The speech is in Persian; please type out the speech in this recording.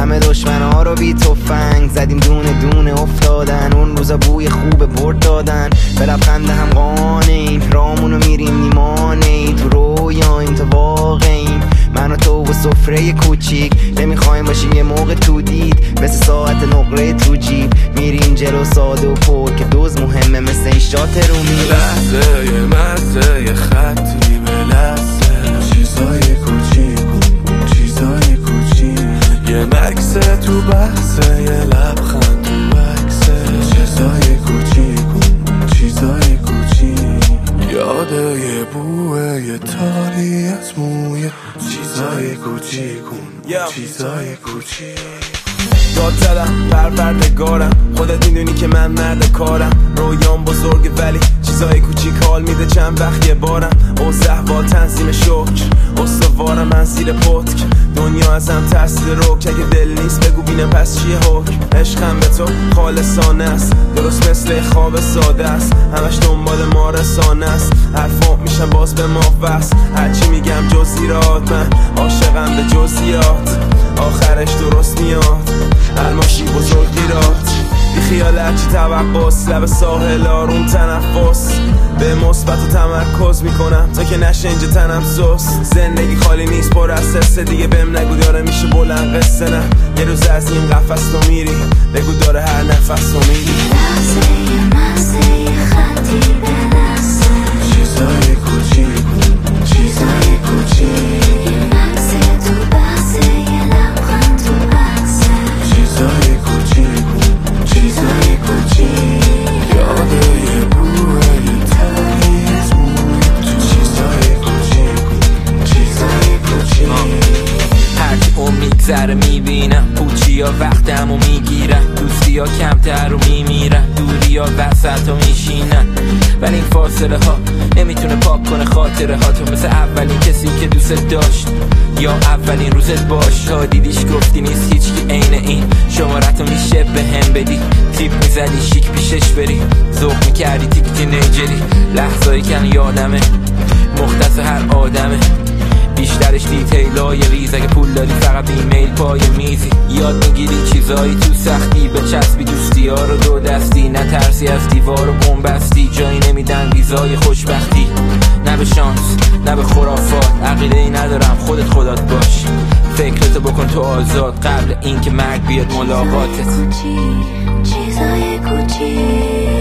همه دشمنها رو بی تفنگ زدیم دونه دونه افتادن. اون روزا بوی خوب برد دادن، به لبخند هم قانیم، رامونو میریم نیمانیم، تو رویایم تو واقعیم. من و تو و سفره کوچیک نمیخوایم باشیم یه موقع تو دید، مثل ساعت نقره تو جیب میریم جلو ساده و پر که دوز مهمه مثل این شات رومی. لحظه یه مرزه یه خطی به لحظه، چیزای کوچیک اون چیزای کوچیک، یه مکسه تو بحثه یه لبخند تو عکسه، چیزای کوچیک اون چیزای کوچیک، یاده یه بوه یه تالی از مویه، چیزای کوچیک اون چیزای کوچیک. داد زدم پروردگارم، خودت میدونی که من مرد کارم، رویام بزرگه ولی چیزای کوچیک حال میده چند وقت یه بارم. اوضاع احوال تنظیم شکر استوارم من زیر پتک، دنیا ازم ترسیده روک، اگه دل نیست بگو بینم پس چیه حکم. عشقم به تو خالصانه است، درست مثل خواب ساده است، همش دنبال ما رسانه است، حرفام میشم باز به ما وصل، هرچی میگم جزئیات، من عاشقم به جزئیات، آخرش درست میاد الماشی بزرگیرات. بی خیال هرچی توقعست، لب ساحل آروم تنفس، به مثبت و تمرکز میکنم تا که نشه اینجا تنم سست. زندگی خالی نیست پر از حسه، دیگه بهم نگو داره میشه بلند قصه، نه یه روز از این قفس تو میری، بگو داره هر نفس تو میری. لحظه یه محظه یه خطی به لحظه، چیزای کوچیک چیزای کوچیک، یه مکسه تو بحثه یه لبخند تو عکسه، چیزای کوچیک چیزای کوچیک، یاده یه بوه یه تایی از موی، چیزای کوچیک چیزای کوچیک. هرچی اون میگذره میبینم پوچی ها وقتمو میگیرن، دوستی ها کمتر رو میمیرن، دوری ها وسط رو میشینن، ولی این فاصله ها نمیتونه پاک کنه خاطره ها تو، مثل اولین کسی که دوست داشت یا اولین روزت باش، تا دیدیش گفتی نیست هیچ کی عین این، شمارتو میشه به هم بدی، تیپ میزدی شیک پیشش بری، ذوق میکردی تیک تینیجری، لحظایی کن یادمه مختص هر آدمه، بیشترش دیتیلای ریز، اگه پول داری فقط ایمیل پای میزی، یاد میگیری چیزایی تو سختی، به چسبی دوستی ها رو دو دستی، نترسی از دیوار و بومبستی، جایی نمیدن ویزای خوشبختی، نه به شانس نه به خرافات، عقیده ای ندارم خودت خدات باش، فکرتو بکن تو آزاد قبل اینکه مرگ بیاد ملاقاتت. چیزای کوچیک